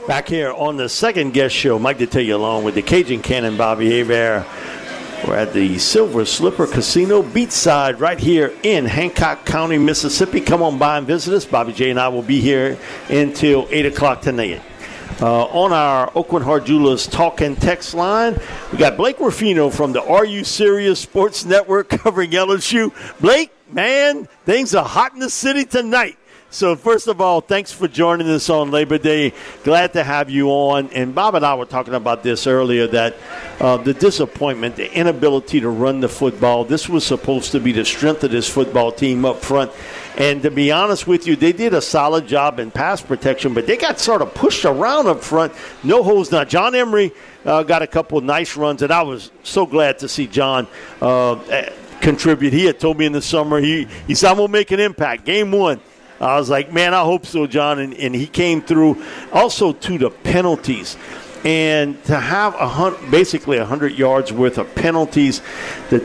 Back here on the second guest show, Mike Detillier along with the Cajun Cannon, Bobby Hebert. We're at the Silver Slipper Casino Beachside right here in Hancock County, Mississippi. Come on by and visit us. Bobby J and I will be here until 8 o'clock tonight. On our Oakland Heart Jewelers talk and text line, we got Blake Ruffino from the Are You Serious Sports Network covering LSU. Blake, man, things are hot in the city tonight. So, first of all, thanks for joining us on Labor Day. Glad to have you on. And Bob and I were talking about this earlier, that the disappointment, the inability to run the football, this was supposed to be the strength of this football team up front. And to be honest with you, they did a solid job in pass protection, but they got sort of pushed around up front. No holes. Now, John Emery got a couple of nice runs, and I was so glad to see John contribute. He had told me in the summer, he said, I'm going to make an impact. Game one. I was like, man, I hope so, John. And he came through. Also, to the penalties. And to have basically 100 yards worth of penalties, the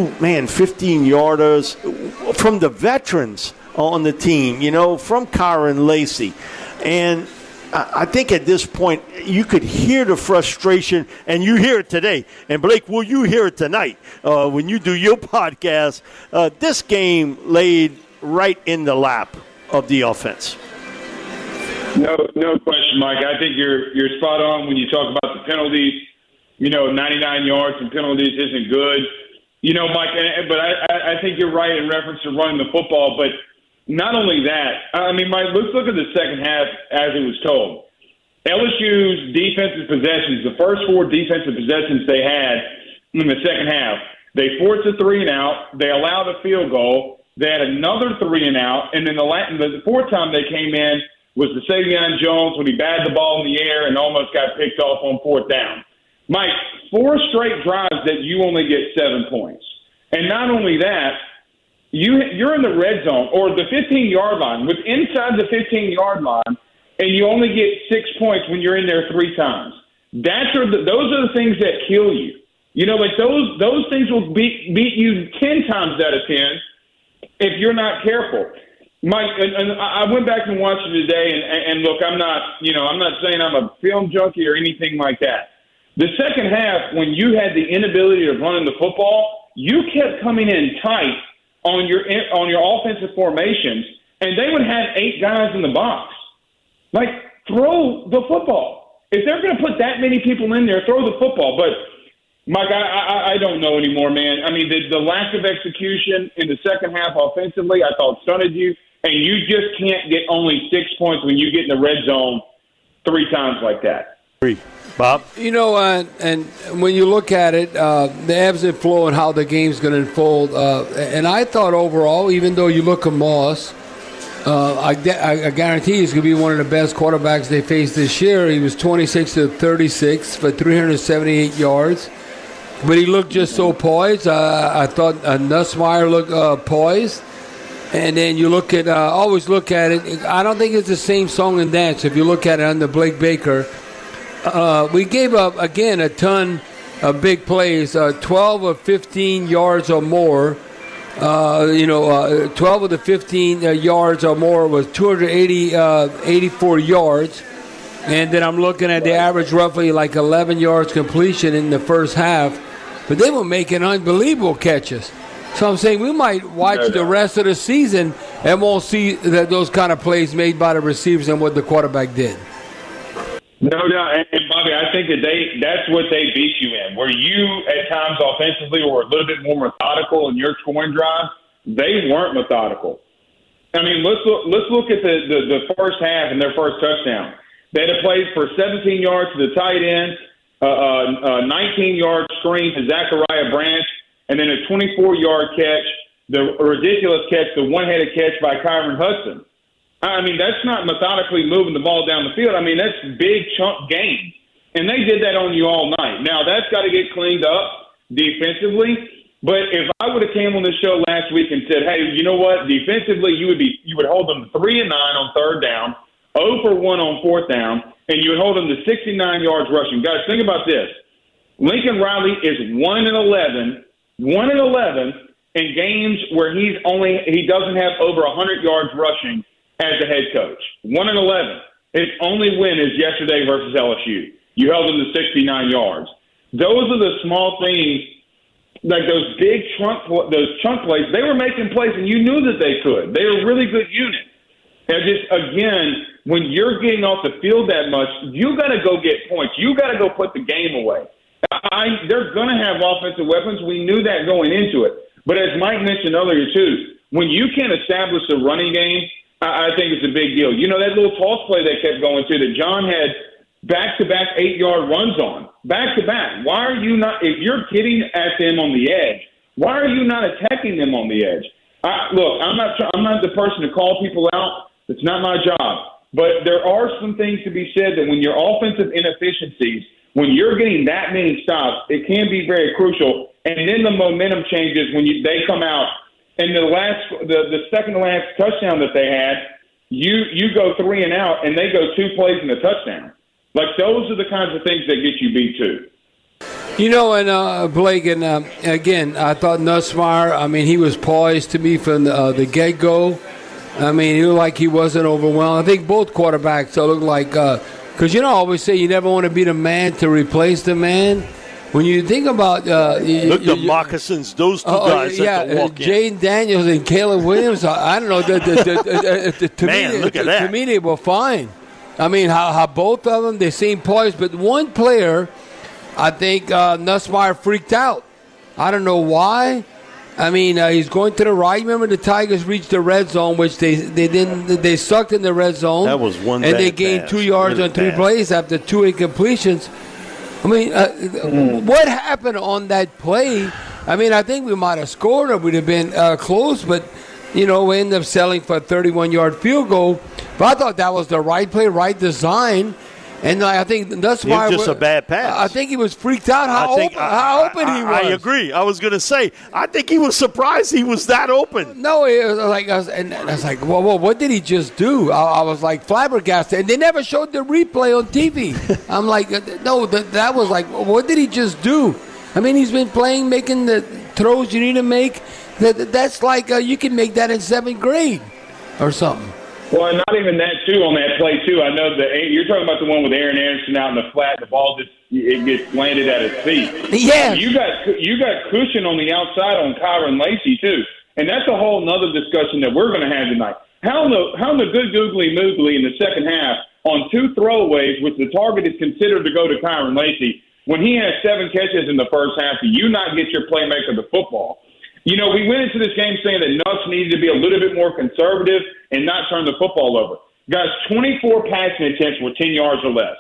15-yarders from the veterans on the team, from Kyron Lacy. And I think at this point you could hear the frustration, and you hear it today. And, Blake, will you hear it tonight when you do your podcast? This game laid right in the lap of the offense. No question, Mike. I think you're spot on when you talk about the penalties. 99 yards and penalties isn't good. Mike, but I think you're right in reference to running the football. But not only that, Mike, let's look at the second half as it was told. LSU's defensive possessions, the first 4 defensive possessions they had in the second half, they forced a 3-and-out. They allowed a field goal. They had another 3-and-out, and then the fourth time they came in was the Savion Jones when he batted the ball in the air and almost got picked off on 4th down. Mike, 4 straight drives that you only get 7 points. And not only that, you're in the red zone or the 15-yard line, with inside the 15-yard line, and you only get 6 points when you're in there 3 times. Those are the things that kill you. Those things will beat you 10 times out of 10. If you're not careful. Mike, and I went back and watched it today, and look, I'm not saying I'm a film junkie or anything like that. The second half, when you had the inability to run the football, you kept coming in tight on your offensive formations, and they would have 8 guys in the box. Like, throw the football. If they're going to put that many people in there, throw the football. But Mike, I don't know anymore, man. The lack of execution in the second half offensively, I thought stunted you, and you just can't get only 6 points when you get in the red zone 3 times like that. Bob? And when you look at it, the ebbs and flow and how the game's going to unfold, and I thought overall, even though you look at Moss, I guarantee he's going to be one of the best quarterbacks they faced this year. He was 26 to 36 for 378 yards. But he looked just so poised. I thought Nussmeier looked poised. And then you look at, always look at it. I don't think it's the same song and dance if you look at it under Blake Baker. We gave up, again, a ton of big plays, 12 of 15 yards or more. 12 of the 15 yards or more was 84 yards. And then I'm looking at the average roughly like 11 yards completion in the first half. But they were making unbelievable catches. So I'm saying we might watch the rest of the season and won't see those kind of plays made by the receivers and what the quarterback did. No doubt. And Bobby, I think that's what they beat you in, where you at times offensively were a little bit more methodical in your scoring drive. They weren't methodical. Let's look at the first half and their first touchdown. They had a play for 17 yards to the tight end, 19-yard screen to Zachariah Branch, and then a 24-yard catch, the ridiculous catch, the one-handed catch by Kyron Hudson. That's not methodically moving the ball down the field. That's big chunk gain. And they did that on you all night. Now, that's got to get cleaned up defensively. But if I would have came on the show last week and said, hey, you know what, defensively you would hold them 3-9 on 3rd down, 0 for 1 on 4th down, and you would hold them to 69 yards rushing. Guys, think about this. Lincoln Riley is 1-11 in games where he doesn't have over 100 yards rushing as a head coach. 1-11. Its only win is yesterday versus LSU. You held them to 69 yards. Those are the small things, like those big chunk plays. They were making plays, and you knew that they could. They were a really good unit. And just, again, when you're getting off the field that much, you got to go get points. You got to go put the game away. They're going to have offensive weapons. We knew that going into it. But as Mike mentioned earlier, too, when you can establish a running game, I think it's a big deal. You know, that little toss play they kept going to that John had back-to-back 8-yard runs on, back-to-back. Why are you not, if you're getting at them on the edge, why are you not attacking them on the edge? Look, I'm not the person to call people out. It's not my job. But there are some things to be said that when your offensive inefficiencies, when you're getting that many stops, it can be very crucial. And then the momentum changes when they come out. And the second to last touchdown that they had, you go 3 and out, and they go 2 plays and a touchdown. Like, those are the kinds of things that get you beat, too. You know, and Blake, and again, I thought Nussmeier, I mean, he was poised to me from the get-go. I mean, he looked like he wasn't overwhelmed. I think both quarterbacks looked like, because I always say you never want to be the man to replace the man. When you think about look, the moccasins, those two guys that walk Jayden Daniels and Caleb Williams, I don't know. To me, they were fine. I mean, how both of them, they seem poised. But one player, I think Nussmeier freaked out. I don't know why. I mean, he's going to the right. Remember, the Tigers reached the red zone, which they didn't. They sucked in the red zone. That was one, and they gained pass. 2 yards really on 3 plays after 2 incompletions. I mean, what happened on that play? I mean, I think we might have scored or we'd have been close, but we ended up settling for a 31-yard field goal. But I thought that was the right play, right design. And I think that's why it was just a bad pass. I think he was freaked out how open he was. I agree. I was going to say, I think he was surprised he was that open. No, it was like, and I was like, well, what did he just do? I was like flabbergasted, and they never showed the replay on TV. I'm like, no, that was like, what did he just do? I mean, he's been playing, making the throws you need to make. That's like you can make that in 7th grade or something. Well, and not even that, too, on that play, too. I know you're talking about the one with Aaron Anderson out in the flat. The ball it gets landed at his feet. Yeah. You got cushion on the outside on Kyron Lacy, too. And that's a whole nother discussion that we're going to have tonight. How in the good googly moogly in the second half on 2 throwaways, which the target is considered to go to Kyron Lacy, when he has 7 catches in the first half, do you not get your playmaker the football? We went into this game saying that Nuss needed to be a little bit more conservative and not turn the football over. Guys, 24 passing attempts were 10 yards or less.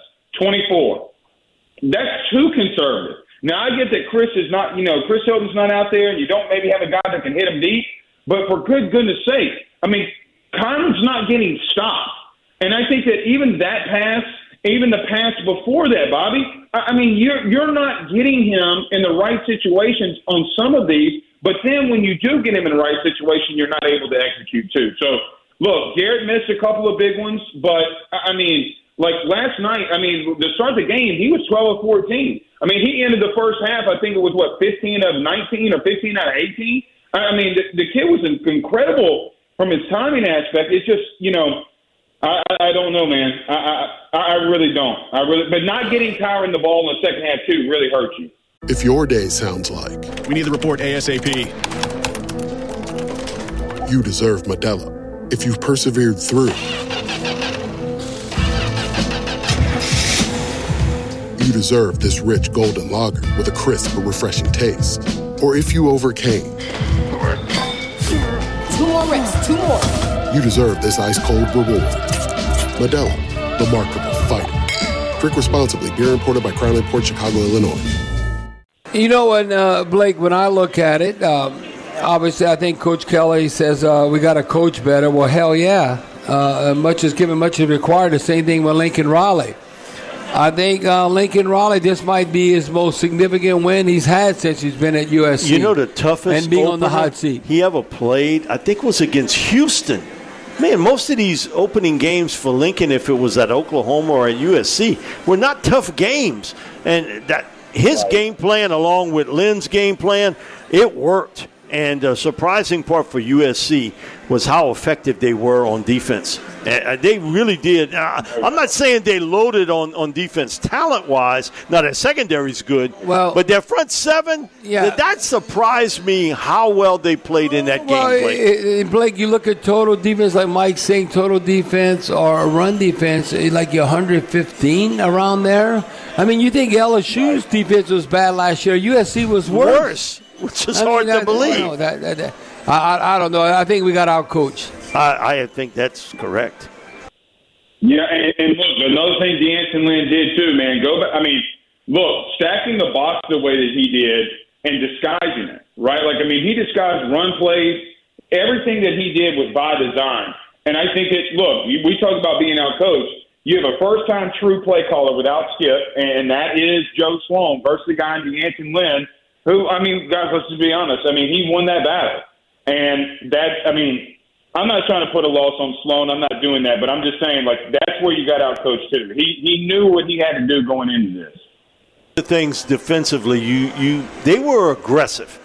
24. That's too conservative. Now, I get that Chris is not, Chris Hilton's not out there, and you don't maybe have a guy that can hit him deep. But for good goodness sake, I mean, Connor's not getting stopped. And I think that even that pass, even the pass before that, Bobby, I mean, you're not getting him in the right situations on some of these. But then when you do get him in the right situation, you're not able to execute, too. So, look, Garrett missed a couple of big ones. But, I mean, like last night, to start the game, he was 12 of 14. I mean, he ended the first half, I think it was, 15 of 19 or 15 out of 18? I mean, the kid was incredible from his timing aspect. It's just, I don't know, man. I really don't. But not getting Kyron the ball in the second half, too, really hurt you. If your day sounds like we need the report ASAP, you deserve Modelo. If you've persevered through, you deserve this rich golden lager with a crisp but refreshing taste. Or if you overcame, 2 more reps, 2 more. You deserve this ice cold reward. Modelo, the mark of a fighter. Drink responsibly. Beer imported by Crown Port Chicago, Illinois. Blake, when I look at it, obviously I think Coach Kelly says we got to coach better. Well, hell yeah. Much is given, much is required. The same thing with Lincoln Riley. I think Lincoln Riley, this might be his most significant win he's had since he's been at USC. The toughest and being on the hot seat he ever played, I think, was against Houston. Man, most of these opening games for Lincoln, if it was at Oklahoma or at USC, were not tough games. And that his game plan along with Lynn's game plan, it worked. And the surprising part for USC was how effective they were on defense. They really did. I'm not saying they loaded on defense talent-wise. Now, their secondary's good. But their front seven, that surprised me how well they played in that game, Blake. Blake, you look at total defense, like Mike's saying, total defense or run defense, like you're 115 around there. I mean, you think LSU's defense was bad last year. USC was worse. Which is hard to believe. I don't know. I think we got outcoached. I think that's correct. Yeah, and look, another thing D'Anton Lynn did too, man. Stacking the box the way that he did and disguising it, right? He disguised run plays. Everything that he did was by design. And I think we talk about being outcoached. You have a first-time true play caller without Skip, and that is Joe Sloan versus the guy in D'Anton Lynn, who, guys, let's just be honest. He won that battle. And I'm not trying to put a loss on Sloan. I'm not doing that. But I'm just saying, that's where you got outcoached too. He knew what he had to do going into this. The things defensively, they were aggressive.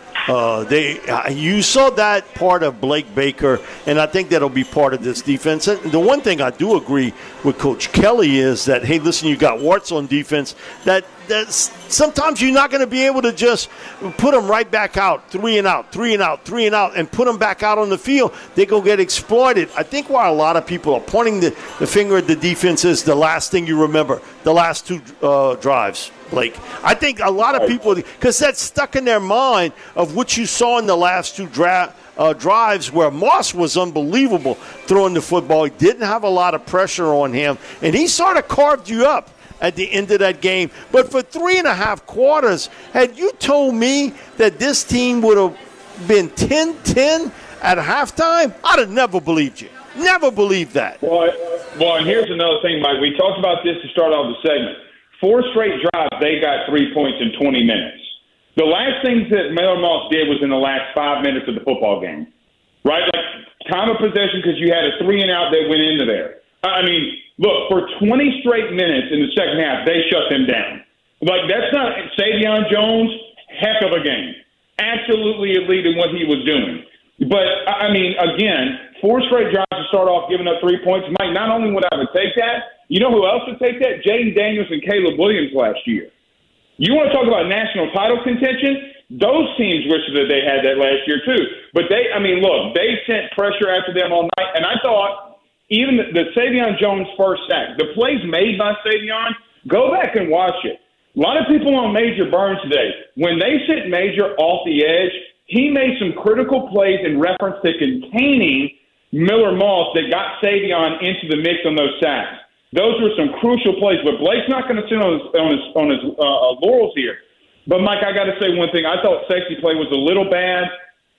You saw that part of Blake Baker, and I think that'll be part of this defense. And the one thing I do agree with Coach Kelly is that, hey, listen, you got warts on defense. That sometimes you're not going to be able to just put them right back out, 3 and out, and put them back out on the field. They go get exploited. I think why a lot of people are pointing the finger at the defense is the last thing you remember, the last two drives. Blake, I think a lot of people, because that's stuck in their mind of what you saw in the last two drives where Moss was unbelievable throwing the football. He didn't have a lot of pressure on him, and he sort of carved you up at the end of that game. But for 3.5 quarters, had you told me that this team would have been 10-10 at halftime, I'd have never believed you. Never believed that. Well, and here's another thing, Mike. We talked about this to start off the segment. 4 straight drives, they got 3 points in 20 minutes. The last things that Miller Moss did was in the last 5 minutes of the football game, right? Time of possession because you had a 3-and-out that went into there. For 20 straight minutes in the second half, they shut them down. That's not Savion Jones, heck of a game. Absolutely elite in what he was doing. But, again, 4 straight drives to start off giving up 3 points. Mike, not only would I take that, you know who else would take that? Jaden Daniels and Caleb Williams last year. You want to talk about national title contention? Those teams wish that they had that last year too. But they sent pressure after them all night. And I thought even the Savion Jones first sack, the plays made by Savion, go back and watch it. A lot of people on Major Burns today, when they sent Major off the edge, he made some critical plays in reference to containing Miller Moss that got Savion into the mix on those sacks. Those were some crucial plays, but Blake's not going to sit on his laurels here. But, Mike, I got to say one thing. I thought safety play was a little bad,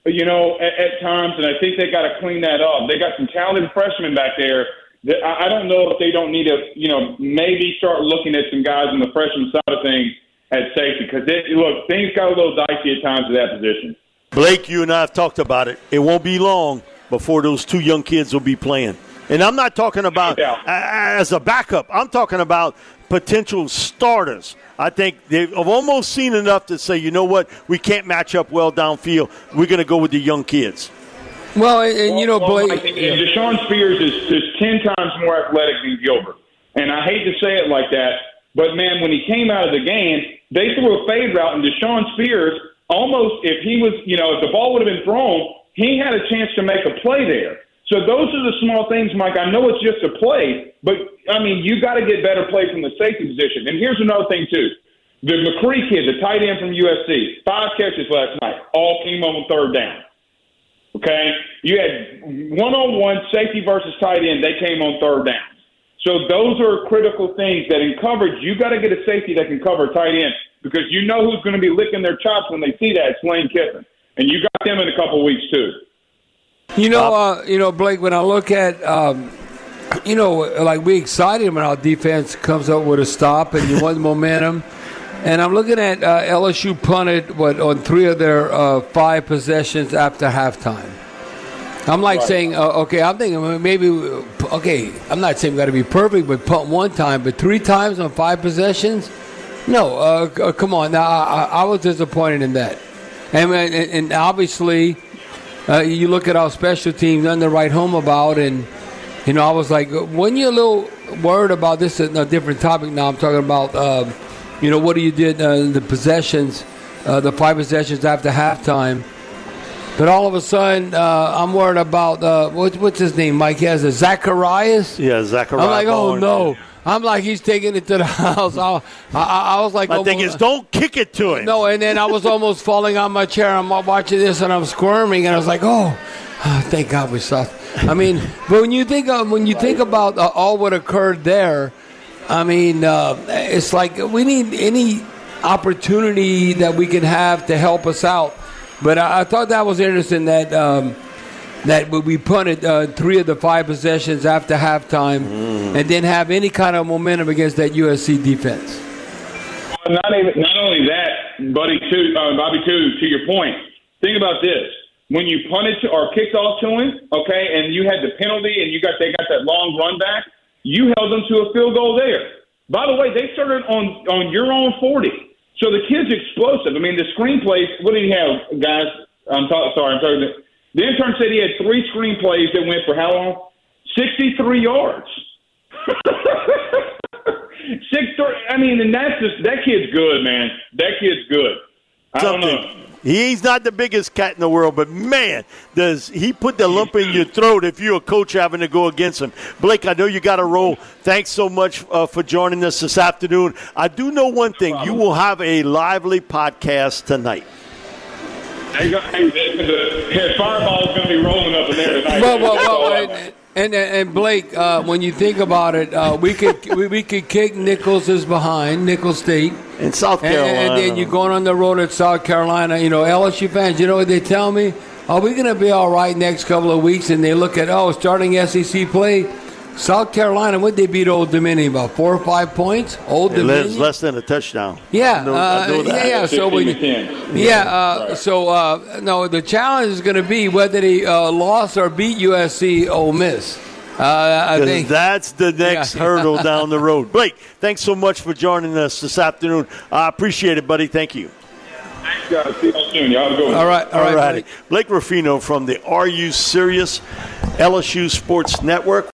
at times, and I think they got to clean that up. They got some talented freshmen back there. I don't know if they don't need to, maybe start looking at some guys on the freshman side of things at safety because, things got a little dicey at times at that position. Blake, you and I have talked about it. It won't be long before those 2 young kids will be playing. And I'm not talking about as a backup. I'm talking about potential starters. I think they've almost seen enough to say, you know what, we can't match up well downfield. We're going to go with the young kids. Well, Blake. Deshaun Spears is 10 times more athletic than Gilbert. And I hate to say it like that, but, man, when he came out of the game, they threw a fade route, and Deshaun Spears almost, if the ball would have been thrown, he had a chance to make a play there. So those are the small things, Mike. I know it's just a play, but, you got to get better play from the safety position. And here's another thing, too. The McCree kid, the tight end from USC, 5 catches last night, all came on 3rd down. Okay? You had one-on-one safety versus tight end. They came on 3rd down. So those are critical things that in coverage, you got to get a safety that can cover tight end because you know who's going to be licking their chops when they see that. It's Lane Kiffin. And you got them in a couple of weeks, too. Blake, when I look at, we excited when our defense comes up with a stop and you want momentum. And I'm looking at LSU punted, on 3 of their 5 possessions after halftime. I'm saying, I'm thinking maybe, I'm not saying we got to be perfect, but punt 1 time, but 3 times on 5 possessions? No, come on. Now, I was disappointed in that. And obviously, you look at our special teams, nothing to write home about. And, I was like, when you're a little worried about this, is a different topic now. I'm talking about, what you did in the possessions, the 5 possessions after halftime. But all of a sudden, I'm worried about, what's his name, Mike? He has a Zacharias? Yeah, Zacharias. I'm like, oh, no. I'm like, he's taking it to the house. I was like, my thing is, don't kick it to him. No, and then I was almost falling on my chair. I'm watching this, and I'm squirming, and I was like, oh thank God we saw. I mean, but when you think about all what occurred there, I mean, it's like we need any opportunity that we can have to help us out. But I thought that was interesting that we punted 3 of the 5 possessions after halftime and didn't have any kind of momentum against that USC defense. Well, not only that, Bobby, to your point, think about this. When you punted or kicked off to him, okay, and you had the penalty and they got that long run back, you held them to a field goal there. By the way, they started on your own 40. So the kid's explosive. I mean, the screenplays, what did he have, guys? I'm sorry. The intern said he had 3 screenplays that went for how long? 63 yards. 6-3. I mean, and that's just, that kid's good, man. That kid's good. I don't know. He's not the biggest cat in the world, but, man, does he put the lump in your throat if you're a coach having to go against him. Blake, I know you got to roll. Thanks so much for joining us this afternoon. I do know one thing. You will have a lively podcast tonight. The fireball is going to be rolling up in there tonight. Well, and Blake, when you think about it, we could kick Nicholls' behind, Nicholls State. In South Carolina. And then you're going on the road at South Carolina. LSU fans, you know what they tell me? Are we going to be all right next couple of weeks? And they look at, starting SEC play. South Carolina, what they beat Old Dominion? About 4 or 5 points? Old Dominion? Less than a touchdown. Yeah. I know that. Yeah. So the challenge is going to be whether they lost or beat USC Ole Miss. I think that's the next hurdle down the road. Blake, thanks so much for joining us this afternoon. I appreciate it, buddy. Thank you. Thanks, guys. See you soon. Y'all have a good one. All right. Blake Ruffino from the Are You Serious LSU Sports Network.